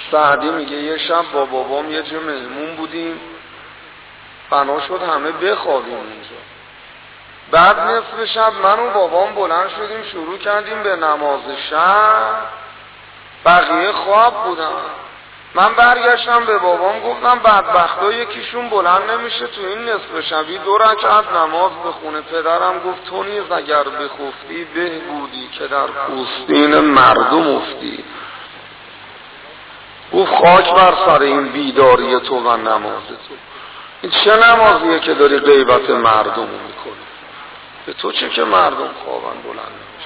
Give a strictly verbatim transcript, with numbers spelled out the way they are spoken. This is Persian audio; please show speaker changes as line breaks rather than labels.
سعدی میگه یه شب با بابام یه جا مهمون بودیم، بنا شد همه بخوابیم اونجا. بعد نصف شب من و بابام بلند شدیم شروع کردیم به نماز شب، بقیه خواب بودن. من برگشتم به بابام گفتم بدبختا یکیشون بلند نمیشه تو این نصف شبی دو رکعت نماز بخونه. پدرم گفت تو نیز اگر بخفتی بهبودی که در پوستین مردم افتی. گفت خاک بر سر این بیداری تو و نماز تو. این چه نمازیه که داری غیبت مردم میکنی؟ به تو چه که مردم خوابن بلند